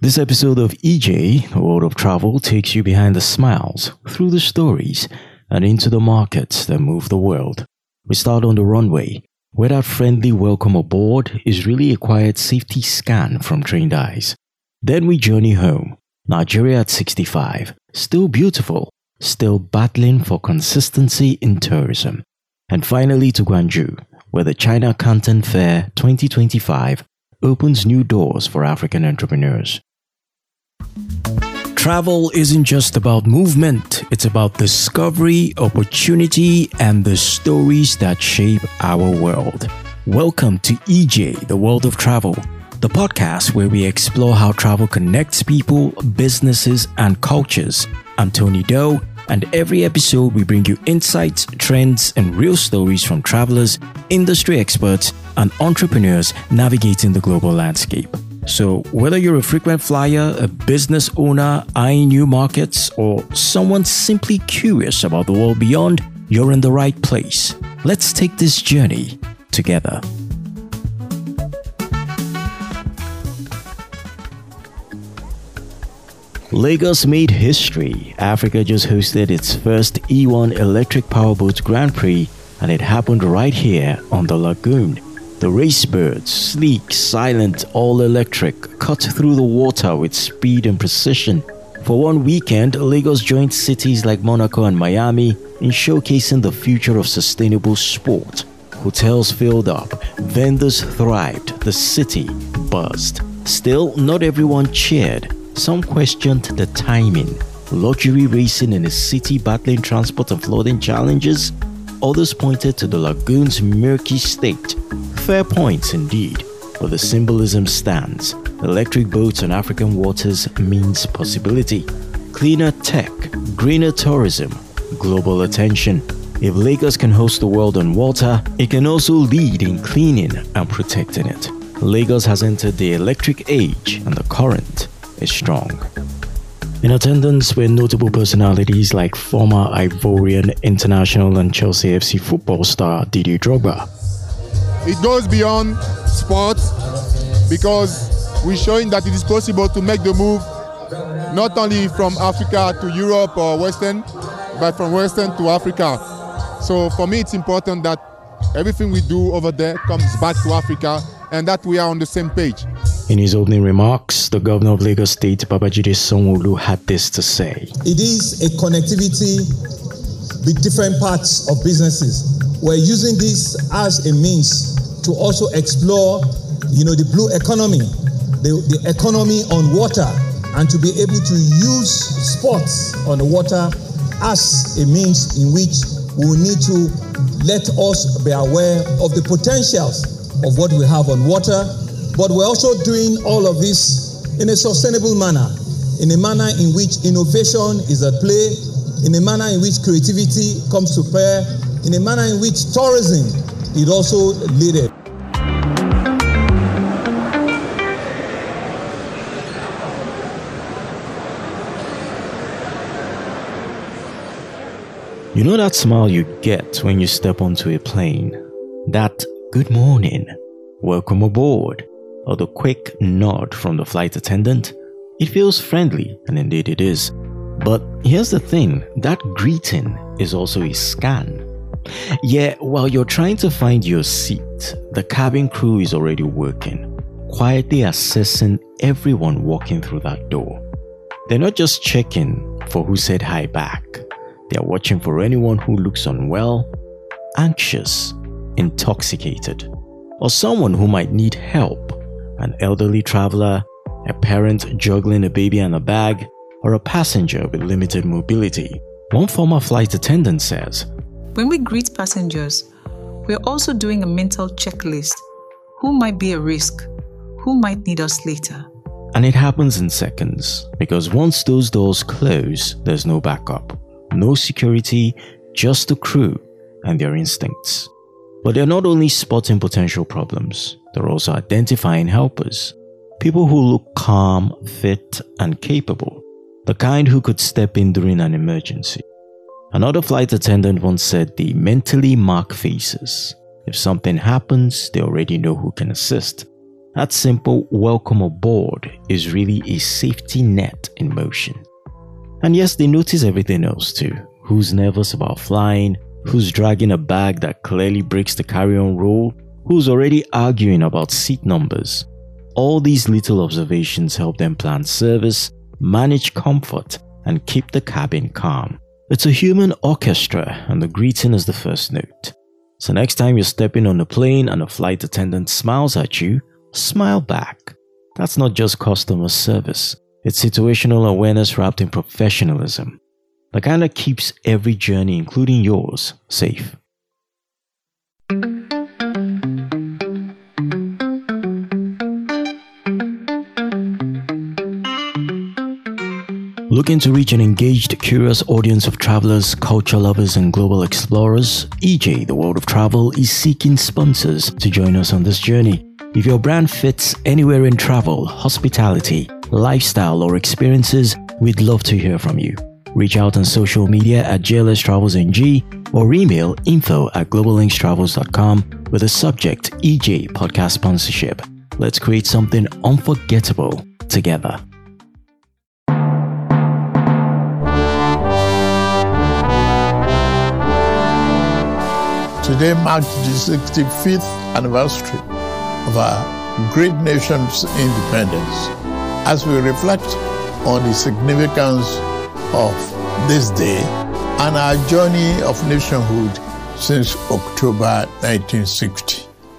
This episode of EJ, The World of Travel, takes you behind the smiles, through the stories, and into the markets that move the world. We start on the runway, where that friendly welcome aboard is really a quiet safety scan from trained eyes. Then we journey home, Nigeria at 65, still beautiful, still battling for consistency in tourism. And finally to Gwangju, where the China Canton Fair 2025 opens new doors for African entrepreneurs. Travel isn't just about movement, it's about discovery, opportunity, and the stories that shape our world. Welcome to EJ, The World of Travel, the podcast where we explore how travel connects people, businesses, and cultures. I'm Tony Doe, and every episode we bring you insights, trends, and real stories from travelers, industry experts, and entrepreneurs navigating the global landscape. So whether you're a frequent flyer, a business owner eyeing new markets, or someone simply curious about the world beyond, you're in the right place. Let's take this journey together. Lagos made history. Africa just hosted its first E1 electric powerboat Grand Prix, and it happened right here on the lagoon. The Racebirds, sleek, silent, all-electric, cut through the water with speed and precision. For one weekend, Lagos joined cities like Monaco and Miami in showcasing the future of sustainable sport. Hotels filled up, vendors thrived, the city buzzed. Still, not everyone cheered. Some questioned the timing. Luxury racing in a city battling transport and flooding challenges? Others pointed to the lagoon's murky state. Fair points indeed, but the symbolism stands. Electric boats on African waters means possibility. Cleaner tech, greener tourism, global attention. If Lagos can host the world on water, it can also lead in cleaning and protecting it. Lagos has entered the electric age and the current is strong. In attendance were notable personalities like former Ivorian international and Chelsea FC football star Didier Drogba. It goes beyond sports because we're showing that it is possible to make the move not only from Africa to Europe or Western, but from Western to Africa. So for me, it's important that everything we do over there comes back to Africa and that we are on the same page. In his opening remarks, the governor of Lagos State, Babajide Sanwo-Olu, had this to say. It is a connectivity with different parts of businesses. We're using this as a means to also explore, the blue economy, the economy on water, and to be able to use sports on the water as a means in which we need to let us be aware of the potentials of what we have on water. But we're also doing all of this in a sustainable manner, in a manner in which innovation is at play, in a manner in which creativity comes to bear, in a manner in which tourism is also leaded. You know that smile you get when you step onto a plane? That good morning, welcome aboard, or the quick nod from the flight attendant? It feels friendly, and indeed it is. But here's the thing, that greeting is also a scan. Yeah, while you're trying to find your seat, the cabin crew is already working, quietly assessing everyone walking through that door. They're not just checking for who said hi back. They're watching for anyone who looks unwell, anxious, intoxicated, or someone who might need help. An elderly traveler, a parent juggling a baby and a bag, or a passenger with limited mobility. One former flight attendant says, "When we greet passengers, we're also doing a mental checklist. Who might be a risk? Who might need us later?" And it happens in seconds, because once those doors close, there's no backup. No security, just the crew and their instincts. But they're not only spotting potential problems, they're also identifying helpers. People who look calm, fit, and capable. The kind who could step in during an emergency. Another flight attendant once said they mentally mark faces. If something happens, they already know who can assist. That simple welcome aboard is really a safety net in motion. And yes, they notice everything else too. Who's nervous about flying? Who's dragging a bag that clearly breaks the carry-on rule? Who's already arguing about seat numbers? All these little observations help them plan service, manage comfort, and keep the cabin calm. It's a human orchestra, and the greeting is the first note. So next time you're stepping on a plane and a flight attendant smiles at you, smile back. That's not just customer service. It's situational awareness wrapped in professionalism. The kind that keeps every journey, including yours, safe. Looking to reach an engaged, curious audience of travelers, culture lovers, and global explorers? EJ, the World of Travel, is seeking sponsors to join us on this journey. If your brand fits anywhere in travel, hospitality, lifestyle, or experiences, we'd love to hear from you. Reach out on social media at JLS Travels NG or email info@globallinkstravels.com with the subject EJ Podcast Sponsorship. Let's create something unforgettable together. Today marks the 65th anniversary of our great nation's independence. As we reflect on the significance of this day and our journey of nationhood since October 1960.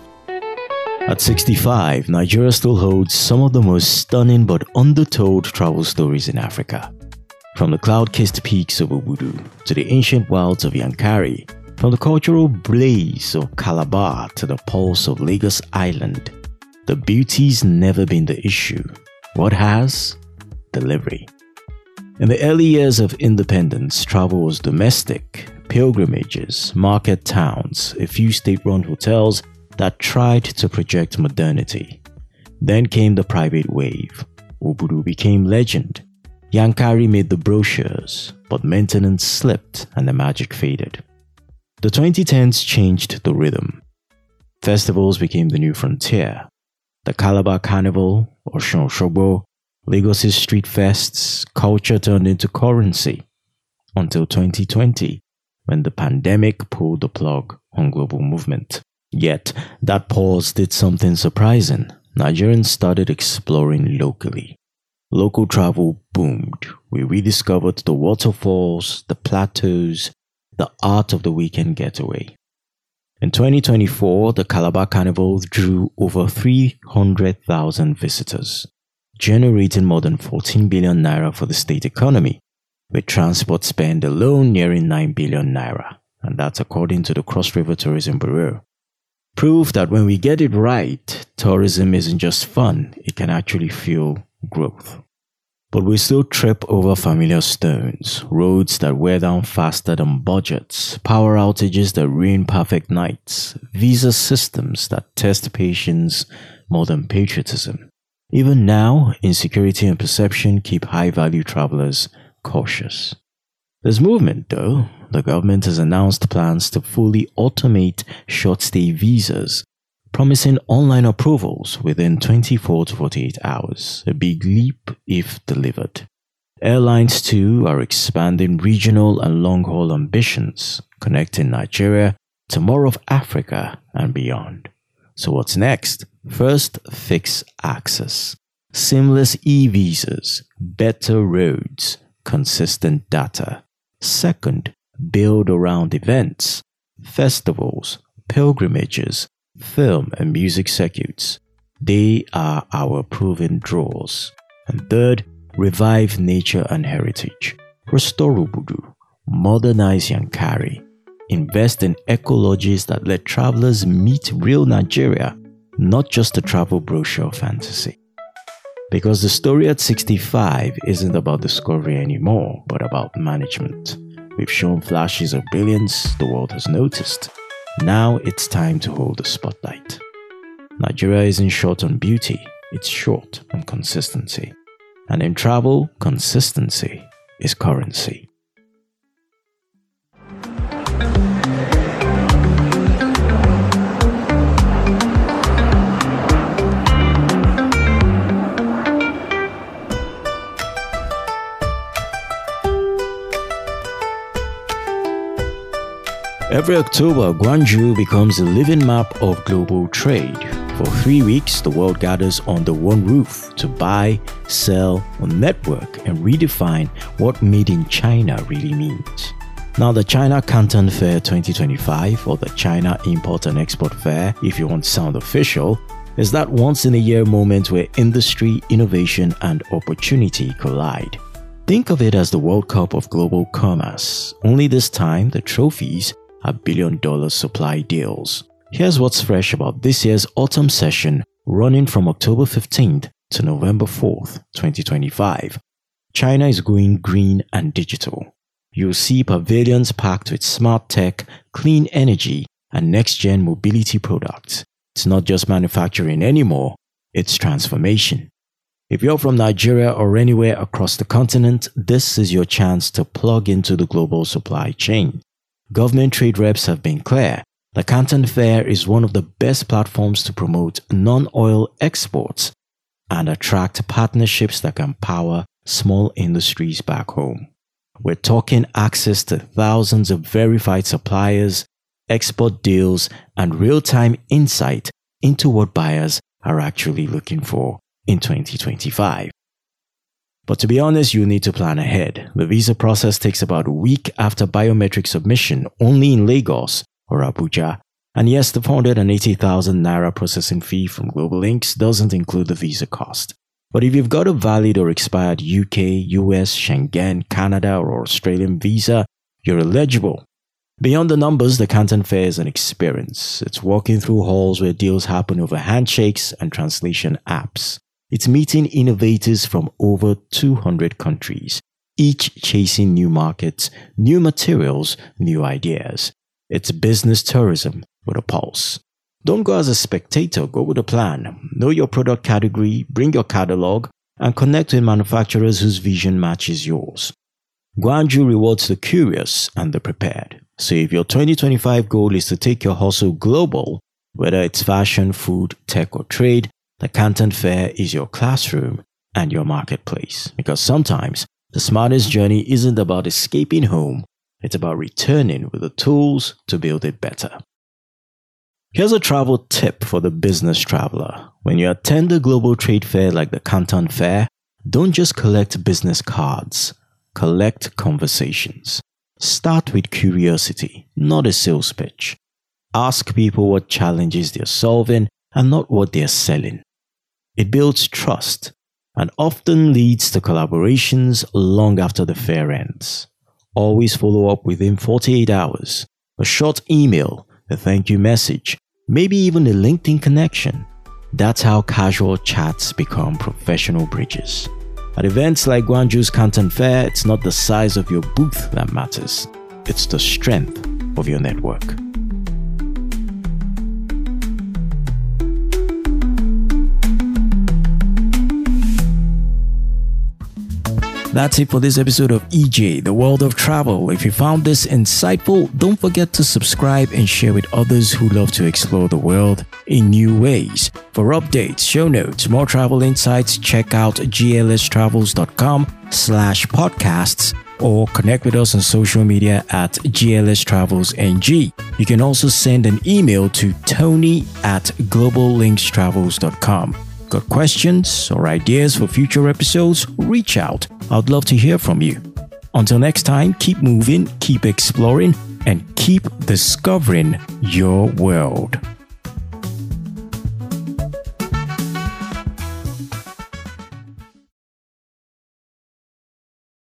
At 65, Nigeria still holds some of the most stunning but undertold travel stories in Africa. From the cloud-kissed peaks of Obudu to the ancient wilds of Yankari, from the cultural blaze of Calabar to the pulse of Lagos Island, the beauty's never been the issue. What has? Delivery. In the early years of independence, travel was domestic, pilgrimages, market towns, a few state-run hotels that tried to project modernity. Then came the private wave. Obudu became legend. Yankari made the brochures, but maintenance slipped and the magic faded. The 2010s changed the rhythm. Festivals became the new frontier. The Calabar Carnival, Osun Osogbo, Lagos' street fests, culture turned into currency. Until 2020, when the pandemic pulled the plug on global movement. Yet, that pause did something surprising. Nigerians started exploring locally. Local travel boomed. We rediscovered the waterfalls, the plateaus, the art of the weekend getaway. In 2024, the Calabar Carnival drew over 300,000 visitors, generating more than 14 billion naira for the state economy, with transport spend alone nearing 9 billion naira, and that's according to the Cross River Tourism Bureau. Proof that when we get it right, tourism isn't just fun, it can actually fuel growth. But we still trip over familiar stones, roads that wear down faster than budgets, power outages that ruin perfect nights, visa systems that test patience more than patriotism. Even now, insecurity and perception keep high-value travelers cautious. There's movement though. The government has announced plans to fully automate short-stay visas, promising online approvals within 24 to 48 hours, a big leap if delivered. Airlines too are expanding regional and long-haul ambitions, connecting Nigeria to more of Africa and beyond. So what's next? First, fix access. Seamless e-visas, better roads, consistent data. Second, build around events, festivals, pilgrimages, film and music circuits. They are our proven draws. And third, revive nature and heritage. Restore Obudu, modernize Yankari, invest in ecologies that let travelers meet real Nigeria, not just a travel brochure fantasy. Because the story at 65 isn't about discovery anymore, but about management. We've shown flashes of brilliance the world has noticed. Now it's time to hold the spotlight. Nigeria isn't short on beauty, it's short on consistency. And in travel, consistency is currency. Every October, Guangzhou becomes a living map of global trade. For 3 weeks, the world gathers under one roof to buy, sell, network, and redefine what made in China really means. Now, the China Canton Fair 2025, or the China Import and Export Fair, if you want to sound official, is that once-in-a-year moment where industry, innovation, and opportunity collide. Think of it as the World Cup of global commerce, only this time the trophies are billion-dollar supply deals. Here's what's fresh about this year's autumn session running from October 15th to November 4th, 2025. China is going green and digital. You'll see pavilions packed with smart tech, clean energy, and next-gen mobility products. It's not just manufacturing anymore, it's transformation. If you're from Nigeria or anywhere across the continent, this is your chance to plug into the global supply chain. Government trade reps have been clear. The Canton Fair is one of the best platforms to promote non-oil exports and attract partnerships that can power small industries back home. We're talking access to thousands of verified suppliers, export deals, and real-time insight into what buyers are actually looking for in 2025. But to be honest, you need to plan ahead. The visa process takes about a week after biometric submission only in Lagos or Abuja. And yes, the 480,000 Naira processing fee from Global Links doesn't include the visa cost. But if you've got a valid or expired UK, US, Schengen, Canada, or Australian visa, you're eligible. Beyond the numbers, the Canton Fair is an experience. It's walking through halls where deals happen over handshakes and translation apps. It's meeting innovators from over 200 countries, each chasing new markets, new materials, new ideas. It's business tourism with a pulse. Don't go as a spectator, go with a plan. Know your product category, bring your catalog, and connect with manufacturers whose vision matches yours. Guangzhou rewards the curious and the prepared. So if your 2025 goal is to take your hustle global, whether it's fashion, food, tech, or trade, the Canton Fair is your classroom and your marketplace. Because sometimes the smartest journey isn't about escaping home, it's about returning with the tools to build it better. Here's a travel tip for the business traveler. When you attend a global trade fair like the Canton Fair, don't just collect business cards, collect conversations. Start with curiosity, not a sales pitch. Ask people what challenges they're solving and not what they're selling. It builds trust and often leads to collaborations long after the fair ends. Always follow up within 48 hours. A short email, a thank you message, maybe even a LinkedIn connection. That's how casual chats become professional bridges. At events like Guangzhou's Canton Fair, it's not the size of your booth that matters. It's the strength of your network. That's it for this episode of EJ, the World of Travel. If you found this insightful, don't forget to subscribe and share with others who love to explore the world in new ways. For updates, show notes, more travel insights, check out glstravels.com/podcasts or connect with us on social media at glstravelsng. You can also send an email to tony@globallinkstravels.com. Got questions or ideas for future episodes? Reach out. I'd love to hear from you. Until next time, keep moving, keep exploring, and keep discovering your world.